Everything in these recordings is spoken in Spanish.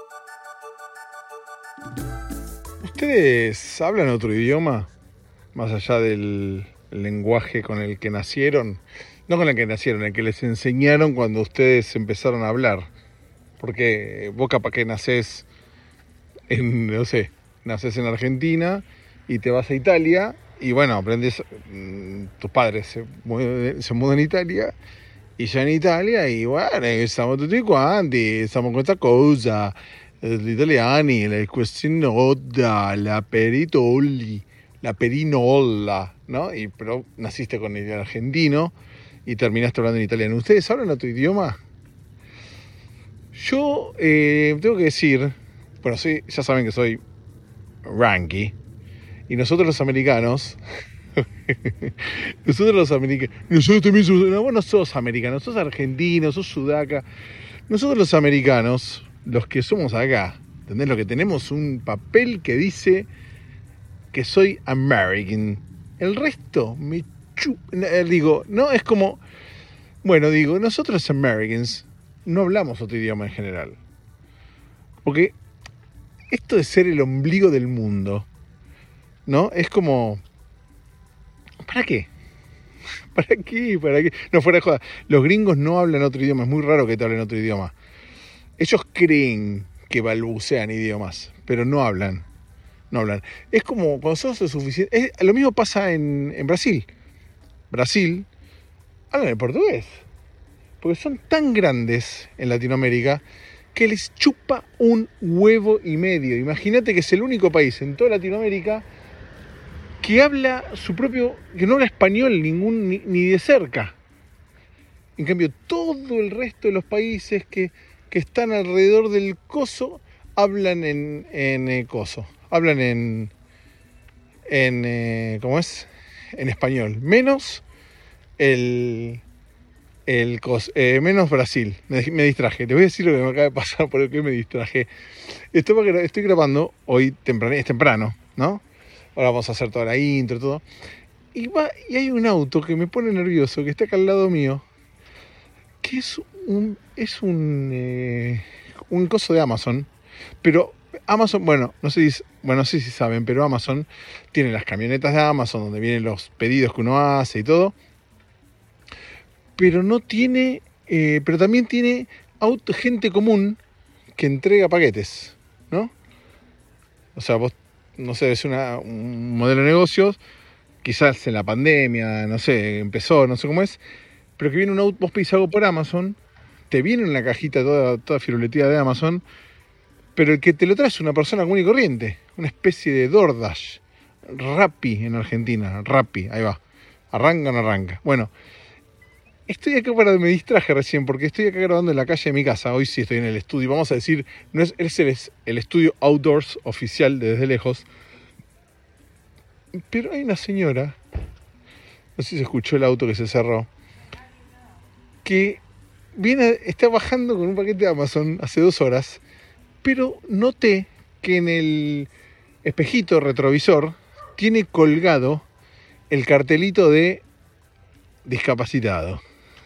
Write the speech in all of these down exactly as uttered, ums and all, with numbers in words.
¿Ustedes hablan otro idioma? Más allá del lenguaje con el que nacieron. No con el que nacieron, el que les enseñaron cuando ustedes empezaron a hablar. Porque vos capaz que nacés en, no sé, nacés en Argentina y te vas a Italia y bueno, aprendes, tus padres se mudan, se mudan a Italia y ya en Italia y bueno, siamo tutti quanti, stiamo con questa cosa, gli italiani, la questione, la peritolli, la perinola, ¿no? Y, pero naciste con el argentino y terminaste hablando en italiano. ¿Ustedes hablan otro idioma? Yo eh, tengo que decir, bueno, sí, ya saben que soy ranky, y nosotros los americanos, nosotros los americanos, nosotros también somos, no, vos no sos americano, sos argentino, sos sudaca, nosotros los americanos, los que somos acá, ¿entendés? Lo que tenemos un papel que dice que soy American, el resto me chupa, digo, no, es como, bueno, digo, nosotros Americans no hablamos otro idioma en general, porque esto de ser el ombligo del mundo, ¿no? Es como, ¿para qué? ¿Para qué? ¿Para qué? No, fuera de joda. Los gringos no hablan otro idioma. Es muy raro que te hablen otro idioma. Ellos creen que balbucean idiomas, pero no hablan. No hablan. Es como cuando sos lo suficiente. Es, lo mismo pasa en, en Brasil. Brasil hablan el portugués. Porque son tan grandes en Latinoamérica que les chupa un huevo y medio. Imagínate que es el único país en toda Latinoamérica que habla su propio, que no habla español ningún, ni, ni de cerca. En cambio, todo el resto de los países que, que están alrededor del coso hablan en, en eh, coso, hablan en, en eh, ¿cómo es? En español, menos el, el cos, eh, menos Brasil. Me, me distraje. Les voy a decir lo que me acaba de pasar, por el que me distraje. Estoy, estoy grabando hoy temprano, es temprano, ¿no? Ahora vamos a hacer toda la intro, todo. Y va, y hay un auto que me pone nervioso, que está acá al lado mío, que es un, es un, eh, un coso de Amazon. Pero Amazon, bueno, no sé si, bueno, no sé si saben, pero Amazon tiene las camionetas de Amazon donde vienen los pedidos que uno hace y todo. Pero no tiene, eh, pero también tiene auto, gente común que entrega paquetes, ¿no? O sea, vos, no sé, es una, un modelo de negocios, quizás en la pandemia, no sé, empezó, no sé cómo es, pero que viene un auto, vos pedís algo por Amazon, te viene en la cajita toda, toda firuletía de Amazon, pero el que te lo trae es una persona común y corriente, una especie de DoorDash, Rappi en Argentina, Rappi, ahí va, arranca o no arranca. Bueno, estoy acá para, me distraje recién, porque estoy acá grabando en la calle de mi casa, hoy sí estoy en el estudio, vamos a decir, no es, es el, el estudio outdoors oficial de Desde Lejos, pero hay una señora, no sé si se escuchó el auto que se cerró, que viene, está bajando con un paquete de Amazon hace dos horas, pero noté que en el espejito retrovisor tiene colgado el cartelito de discapacitado.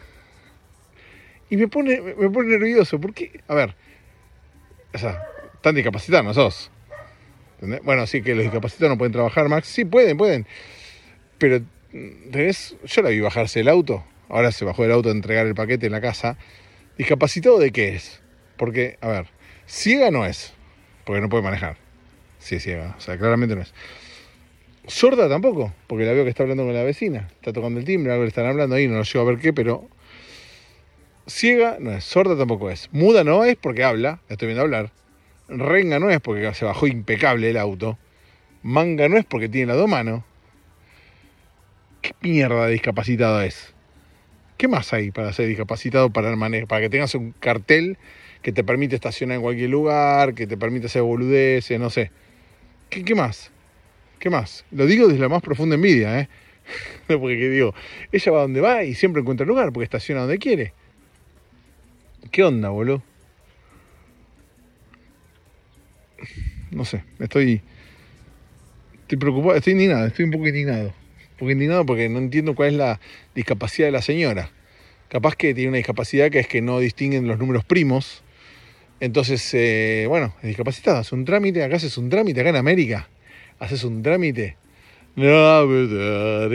Y me pone, me pone nervioso, porque, a ver, o sea, tan discapacitados no sos. ¿Entendés? Bueno, sí que los discapacitados no pueden trabajar, Max. Sí, pueden, pueden. Pero, ¿tenés? Yo la vi bajarse del auto. Ahora se bajó del auto a entregar el paquete en la casa. ¿Discapacitado de qué es? Porque, a ver, ciega no es, porque no puede manejar. Sí es ciega, o sea, claramente no es. Sorda tampoco, porque la veo que está hablando con la vecina. Está tocando el timbre, algo le están hablando ahí, no lo llevo a ver qué, pero... Ciega no es, sorda tampoco es. Muda no es porque habla, la estoy viendo hablar. Renga no es porque se bajó impecable el auto. Manga no es porque tiene las dos manos. ¿Qué mierda de discapacitado es? ¿Qué más hay para ser discapacitado para el manejo? Para que tengas un cartel que te permite estacionar en cualquier lugar, que te permite hacer boludeces, no sé. ¿Qué, qué más? ¿Qué más? Lo digo desde la más profunda envidia, ¿eh? Porque digo, ella va donde va y siempre encuentra lugar, porque estaciona donde quiere. ¿Qué onda, boludo? No sé, estoy... Estoy preocupado, estoy indignado, estoy un poco indignado. Un poco indignado porque no entiendo cuál es la discapacidad de la señora. Capaz que tiene una discapacidad que es que no distinguen los números primos Entonces, eh, bueno, es discapacitado, hace un trámite, acá haces un trámite, acá en América, haces un trámite. La, la,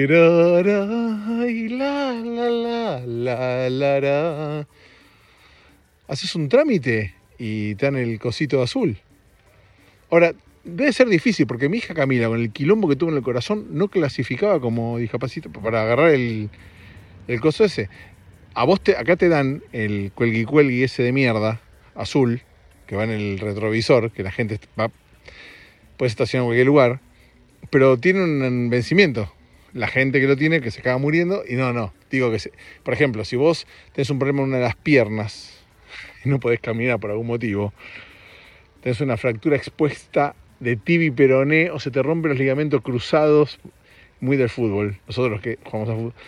la, la, la, la. Haces un trámite y te dan el cosito azul. Ahora, debe ser difícil porque mi hija Camila, con el quilombo que tuvo en el corazón, no clasificaba como discapacitado para agarrar el, el coso ese. A vos te, acá te dan el cuelgui cuelgui ese de mierda, azul, que va en el retrovisor, que la gente va, puede estacionar en cualquier lugar, pero tiene un vencimiento. La gente que lo tiene, que se acaba muriendo, y no, no. Digo que, se, por ejemplo, si vos tenés un problema en una de las piernas y no podés caminar por algún motivo, tenés una fractura expuesta de tibia y peroné, o se te rompen los ligamentos cruzados, muy del fútbol, nosotros los que jugamos a fútbol.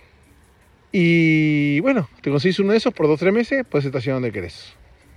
Y bueno, te conseguís uno de esos por dos o tres meses, podés estacionar donde querés.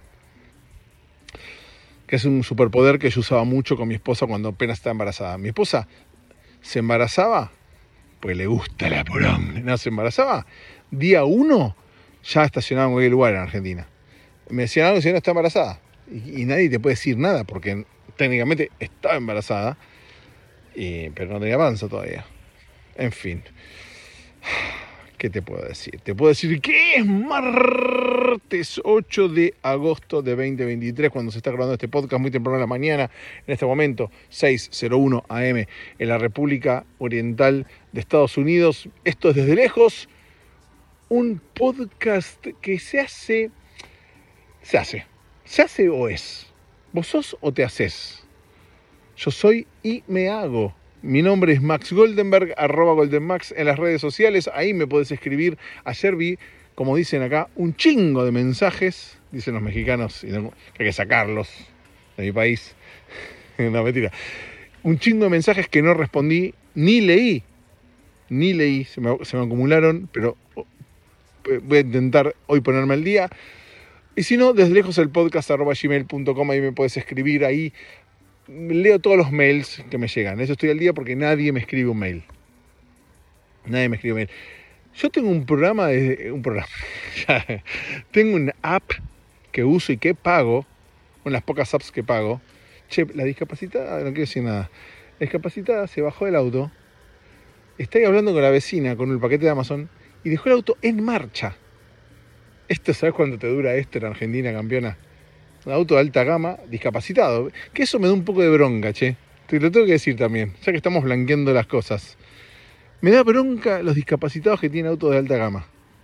Que es un superpoder que yo usaba mucho con mi esposa cuando apenas estaba embarazada. Mi esposa se embarazaba, pues le gusta la poronga, no, se embarazaba, día uno ya estacionaba en cualquier lugar en Argentina. Me decían algo si no está embarazada. Y, y nadie te puede decir nada, porque técnicamente estaba embarazada, y, pero no tenía panza todavía. En fin. ¿Qué te puedo decir? Te puedo decir que es martes ocho de agosto de veinte veintitrés, cuando se está grabando este podcast muy temprano en la mañana, en este momento, seis cero uno a eme, en la República Oriental de Estados Unidos. Esto es Desde Lejos, un podcast que se hace, se hace, se hace o es. ¿Vos sos o te haces? Yo soy y me hago. Mi nombre es Max Goldenberg, arroba GoldenMax en las redes sociales. Ahí me podés escribir. Ayer vi, como dicen acá, un chingo de mensajes, dicen los mexicanos, y no, que hay que sacarlos de mi país. No, mentira. Un chingo de mensajes que no respondí, ni leí. Ni leí, se me, se me acumularon, pero voy a intentar hoy ponerme al día. Y si no, desde lejos el podcast arroba gmail punto com, ahí me podés escribir. Ahí leo todos los mails que me llegan. Eso estoy al día porque nadie me escribe un mail. Nadie me escribe un mail. Yo tengo un programa, de, un programa. Tengo una app que uso y que pago. Una de las pocas apps que pago. Che, la discapacitada, no quiero decir nada. La discapacitada se bajó del auto. Está ahí hablando con la vecina, con el paquete de Amazon, y dejó el auto en marcha. Esto, ¿sabes cuánto te dura esto en Argentina, campeona? Un auto de alta gama, discapacitado. Que eso me da un poco de bronca, che. Te lo tengo que decir también, ya que estamos blanqueando las cosas. Me da bronca los discapacitados que tienen autos de alta gama.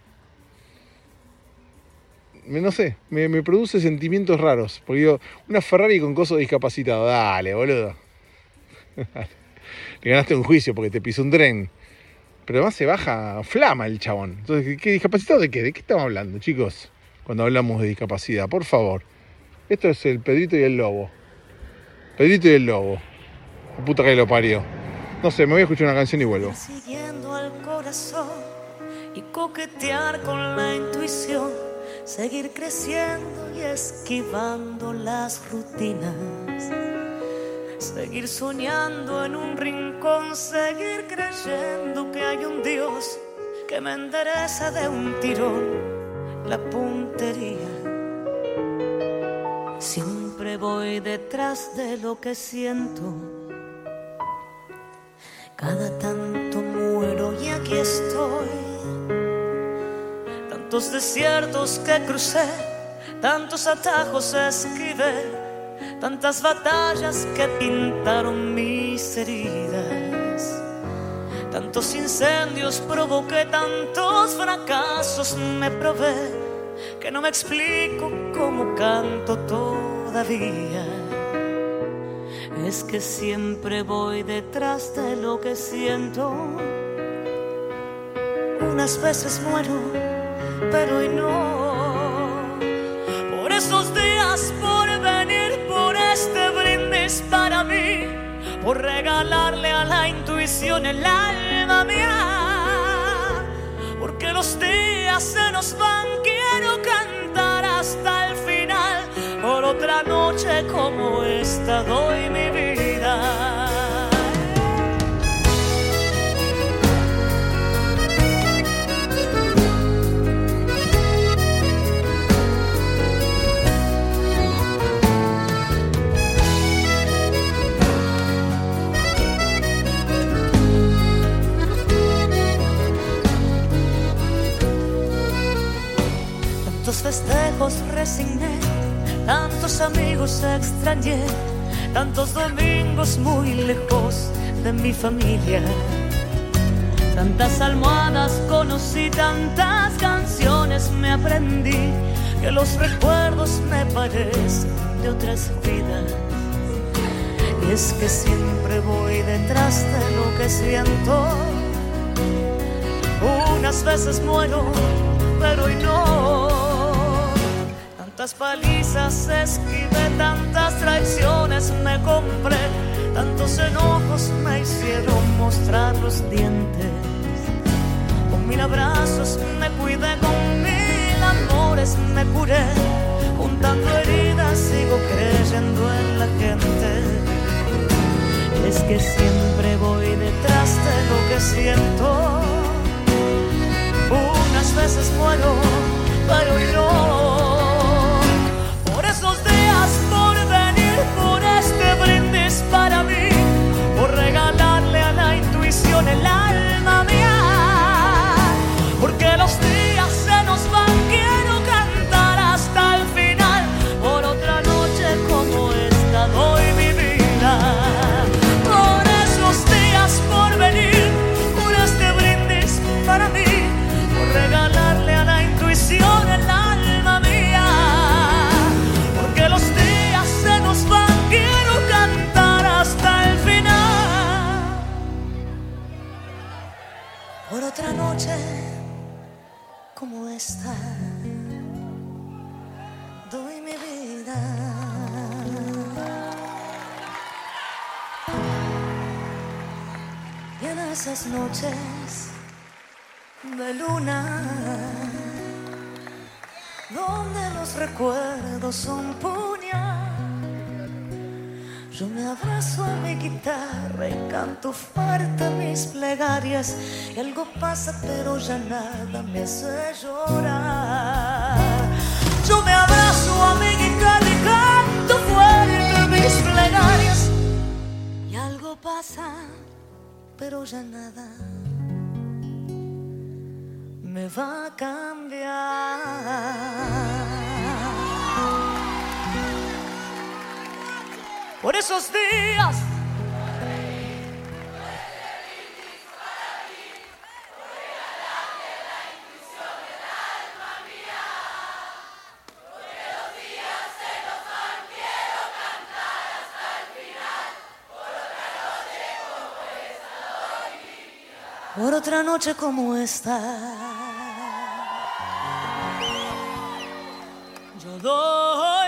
Me, no sé, me, me produce sentimientos raros. Porque digo, una Ferrari con coso discapacitado. Dale, boludo. Le ganaste un juicio porque te pisó un tren. Pero además se baja flama el chabón. Entonces, ¿qué discapacitado de qué? ¿De qué estamos hablando, chicos? Cuando hablamos de discapacidad, por favor. Esto es el Pedrito y el Lobo. Pedrito y el Lobo. La puta que lo parió. No sé, me voy a escuchar una canción y vuelvo. Siguiendo al corazón y coquetear con la intuición. Seguir creciendo y esquivando las rutinas. Seguir soñando en un rincón. Seguir creyendo que hay un Dios que me endereza de un tirón la puntería. Siempre voy detrás de lo que siento. Cada tanto muero y aquí estoy. Tantos desiertos que crucé, tantos atajos esquivé, tantas batallas que pintaron mis heridas. Tantos incendios provoqué, tantos fracasos me probé, que no me explico cómo canto todavía. Es que siempre voy detrás de lo que siento. Unas veces muero, pero hoy no. Por esos días, por venir, por este brindis para mí, por regalarle a la intuición el alma mía. Porque los días se nos van, quiero cantar hasta el final. Por otra noche como esta doy mi vida. festejos resigné, tantos amigos extrañé, tantos domingos muy lejos de mi familia. Tantas almohadas conocí, tantas canciones me aprendí, que los recuerdos me parecen de otras vidas. Y es que siempre voy detrás de lo que siento. Unas veces muero, pero hoy no. Tantas palizas esquivé, tantas traiciones me compré, tantos enojos me hicieron mostrar los dientes. Con mil abrazos me cuidé, con mil amores me curé, juntando heridas sigo creyendo en la gente. Es que siempre voy detrás de lo que siento. Unas veces muero, pero hoy no. Por esos días, por venir, por este brindis para mí, por regalarle a la intuición el alma mía. Porque los días se nos van, quiero cantar hasta el final, por otra noche como esta doy mi vida. Por esos días, por venir, por este brindis para mí, por regalarle a la intuición el alma mía. Porque los días se nos van, quiero cantar hasta el final, por otra noche como esta doy mi vida. Y en esas noches de luna, donde los recuerdos son puñal, yo me abrazo a mi guitarra y canto fuerte mis plegarias. Y algo pasa pero ya nada me hace llorar. Yo me abrazo a mi guitarra y canto fuerte mis plegarias. Y algo pasa pero ya nada me va a cambiar. Por esos días por otra noche como esta, yo doy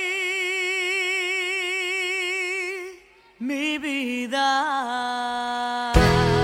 mi vida.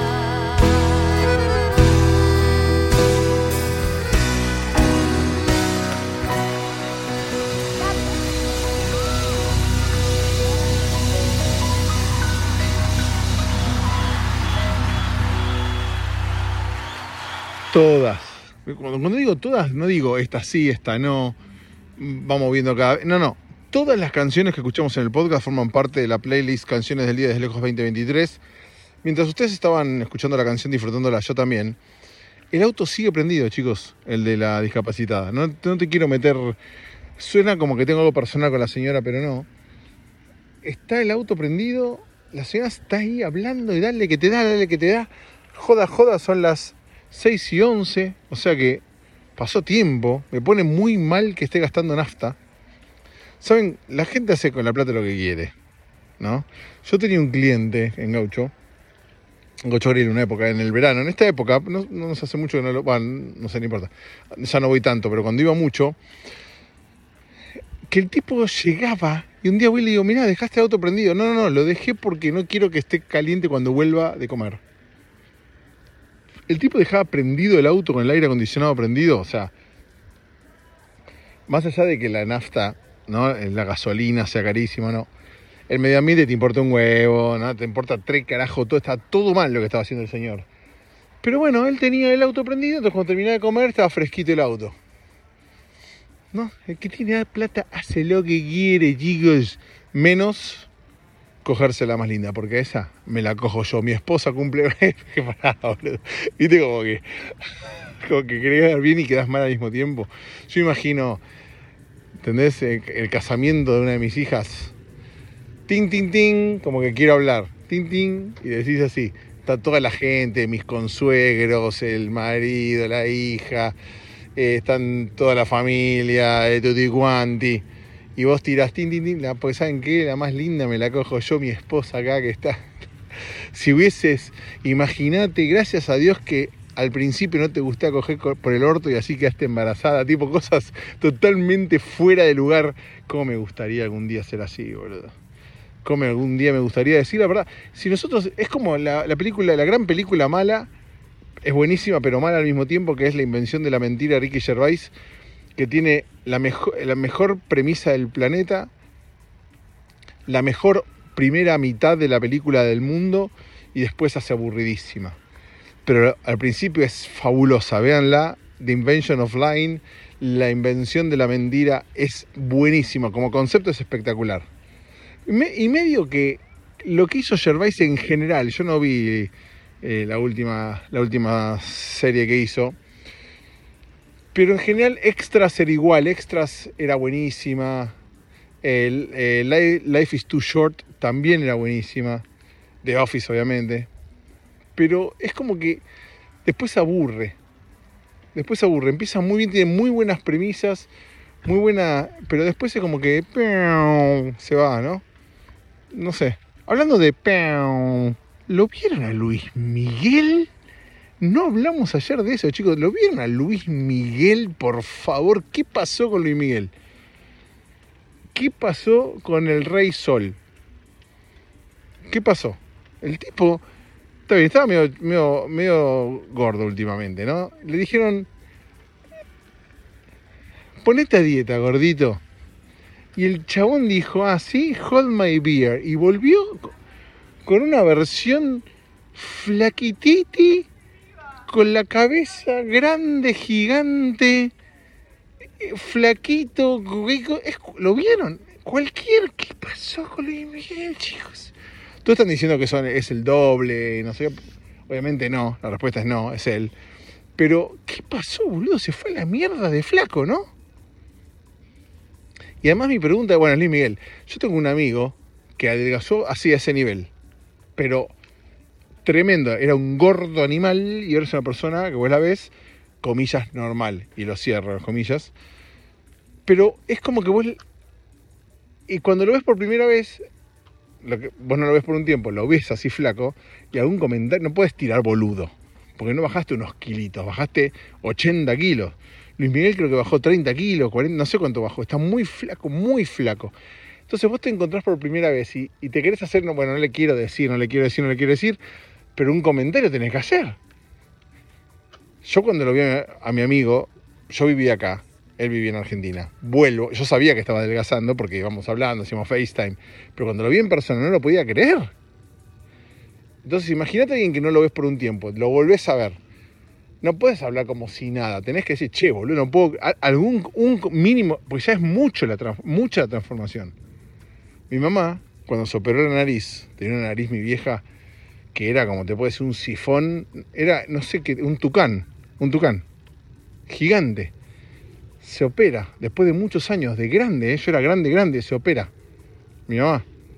Todas. Cuando, cuando digo todas, no digo esta sí, esta no. Vamos viendo cada vez. No, no. Todas las canciones que escuchamos en el podcast forman parte de la playlist Canciones del Día desde Lejos veinte veintitrés. Mientras ustedes estaban escuchando la canción, disfrutándola, yo también. El auto sigue prendido, chicos, el de la discapacitada. No, no te quiero meter... Suena como que tengo algo personal con la señora, pero no. Está el auto prendido, la señora está ahí hablando y dale que te da, dale que te da. Joda, joda, son las seis y once, o sea que pasó tiempo. Me pone muy mal que esté gastando nafta. Saben, la gente hace con la plata lo que quiere, ¿no? Yo tenía un cliente en Gaucho, en Gaucho Grill, en una época, en el verano, en esta época, no, no nos hace mucho que no lo... Bueno, no sé, no importa, ya no voy tanto, pero cuando iba mucho, que el tipo llegaba y un día voy y le digo, mirá, dejaste el auto prendido. No, no, no, lo dejé porque no quiero que esté caliente cuando vuelva de comer. El tipo dejaba prendido el auto con el aire acondicionado prendido, o sea, más allá de que la nafta, ¿no?, la gasolina sea carísima, ¿no?, el medio ambiente te importa un huevo, ¿no?, te importa tres carajos, todo, está todo mal lo que estaba haciendo el señor. Pero bueno, él tenía el auto prendido, entonces cuando terminaba de comer estaba fresquito el auto. ¿No? El que tiene plata hace lo que quiere, chicos, menos cogerse la más linda, porque esa me la cojo yo. Mi esposa cumple... Qué parada, boludo. Viste como que... como que querés quedar bien y quedás mal al mismo tiempo. Yo imagino, ¿entendés? El, el casamiento de una de mis hijas. Tin, tin, tin, como que quiero hablar. Tin, tin, y decís así. Está toda la gente, mis consuegros, el marido, la hija, eh, están toda la familia, de tutti quanti. Y vos tirás tin, tin, tin, la, porque ¿saben qué? La más linda me la cojo yo, mi esposa acá que está. Si hubieses, imagínate, gracias a Dios que al principio no te gustaba coger por el orto y así quedaste embarazada, tipo cosas totalmente fuera de lugar. ¿Cómo me gustaría algún día ser así, boludo? ¿Cómo algún día me gustaría decir la verdad? Si nosotros, es como la, la película, la gran película mala, es buenísima pero mala al mismo tiempo, que es La invención de la mentira, Ricky Gervais, que tiene la mejor, la mejor premisa del planeta, la mejor primera mitad de la película del mundo y después hace aburridísima. Pero al principio es fabulosa, véanla, The Invention of Lying, la invención de la mentira, es buenísima, como concepto es espectacular. Me, y medio que lo que hizo Gervais en general, yo no vi eh, la, última, la última serie que hizo, pero en general Extras era igual, Extras era buenísima, el, eh, Life is Too Short también era buenísima, The Office obviamente, pero es como que después se aburre, después se aburre, empieza muy bien, tiene muy buenas premisas, muy buena, pero después es como que se va, ¿no? No sé. Hablando de ¿lo vieron a Luis Miguel? No hablamos ayer de eso, chicos. ¿Lo vieron a Luis Miguel, por favor? ¿Qué pasó con Luis Miguel? ¿Qué pasó con el Rey Sol? ¿Qué pasó? El tipo, está bien, estaba medio, medio, medio gordo últimamente, ¿no? Le dijeron, ponete a dieta, gordito. Y el chabón dijo, ah, sí, hold my beer. Y volvió con una versión flaquititi, con la cabeza grande, gigante, flaquito. ¿Lo vieron? Cualquier, ¿qué pasó con Luis Miguel, chicos? Todos están diciendo que son, es el doble, no sé. Obviamente no, la respuesta es no, es él. Pero, ¿qué pasó, boludo? Se fue a la mierda de flaco, ¿no? Y además mi pregunta, bueno, Luis Miguel, yo tengo un amigo que adelgazó así a ese nivel, pero tremendo, era un gordo animal y ahora es una persona que vos la ves, comillas, normal, y lo cierro, las comillas, pero es como que vos, y cuando lo ves por primera vez, lo que, vos no lo ves por un tiempo, lo ves así flaco, y algún comentario, no puedes tirar boludo, porque no bajaste unos kilitos, bajaste ochenta kilos. Luis Miguel creo que bajó treinta kilos, cuarenta, no sé cuánto bajó, está muy flaco, muy flaco. Entonces vos te encontrás por primera vez y, y te querés hacer, no, bueno, no le quiero decir, no le quiero decir, no le quiero decir, pero un comentario tenés que hacer. Yo cuando lo vi a, a mi amigo, yo vivía acá, él vivía en Argentina, vuelvo, yo sabía que estaba adelgazando porque íbamos hablando, hacíamos FaceTime, pero cuando lo vi en persona no lo podía creer. Entonces imagínate a alguien que no lo ves por un tiempo, lo volvés a ver. No puedes hablar como si nada, tenés que decir, che, boludo, no puedo, algún un mínimo, pues ya es mucho la, mucha la transformación. Mi mamá, cuando se operó la nariz, tenía una nariz mi vieja, que era como te puede decir un sifón, era, no sé qué, un tucán, un tucán, gigante. Se opera, después de muchos años, de grande, ¿eh? Yo era grande, grande, se opera. Mi mamá.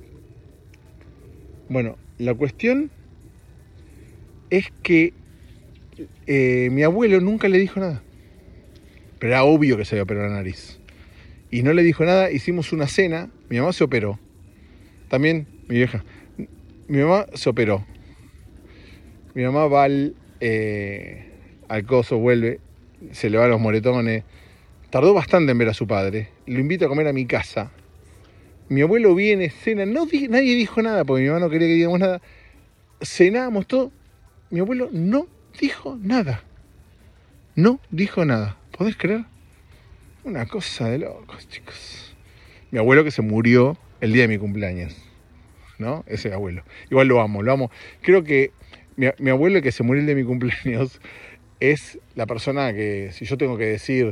Bueno, la cuestión es que Eh, mi abuelo nunca le dijo nada, pero era obvio que se había operado la nariz y no le dijo nada. Hicimos una cena, mi mamá se operó también, mi vieja, mi mamá se operó, mi mamá va al, eh, al coso, vuelve, se le van los moretones, tardó bastante en ver a su padre, lo invito a comer a mi casa, mi abuelo viene, cena, no, nadie dijo nada porque mi mamá no quería que digamos nada, cenábamos todo, mi abuelo no dijo nada. No dijo nada. ¿Podés creer? Una cosa de locos, chicos. Mi abuelo que se murió el día de mi cumpleaños, ¿no? Ese abuelo. Igual lo amo, lo amo. Creo que mi, mi abuelo que se murió el día de mi cumpleaños es la persona que, si yo tengo que decir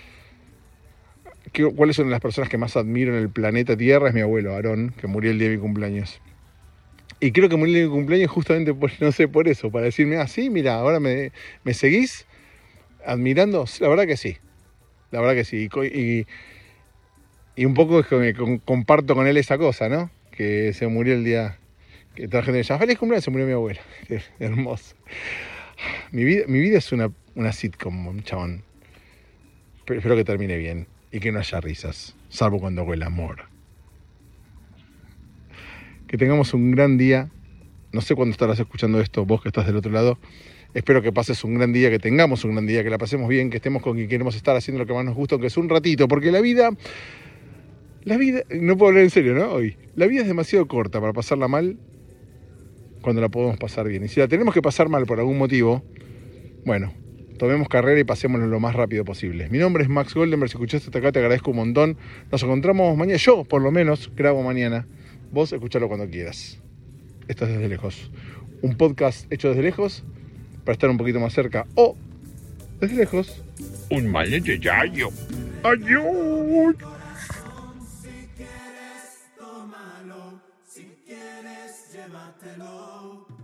que, cuáles son las personas que más admiro en el planeta Tierra, es mi abuelo, Aarón, que murió el día de mi cumpleaños. Y creo que murió en mi cumpleaños justamente por, no sé, por eso, para decirme, ah, sí, mira, ahora me, me seguís, admirando, la verdad que sí. La verdad que sí. Y, y, y un poco es que comparto con él esa cosa, ¿no? Que se murió el día que toda la gente me llama, feliz cumpleaños, se murió mi abuela. Hermoso. Mi vida, mi vida es una, una sitcom, chabón. Pero espero que termine bien y que no haya risas, salvo cuando huele amor. Que tengamos un gran día. No sé cuándo estarás escuchando esto, vos que estás del otro lado. Espero que pases un gran día, que tengamos un gran día, que la pasemos bien, que estemos con quien queremos estar haciendo lo que más nos gusta, aunque es un ratito, porque la vida... La vida... No puedo hablar en serio, ¿no? Hoy. La vida es demasiado corta para pasarla mal cuando la podemos pasar bien. Y si la tenemos que pasar mal por algún motivo, bueno, tomemos carrera y pasémoslo lo más rápido posible. Mi nombre es Max Goldenberg, si escuchaste hasta acá te agradezco un montón. Nos encontramos mañana, yo por lo menos grabo mañana. Vos escuchalo cuando quieras. Esto es Desde Lejos. Un podcast hecho desde lejos para estar un poquito más cerca o desde lejos. Un maleante yayo. Adiós. Si quieres, tómalo. Si quieres, llévatelo.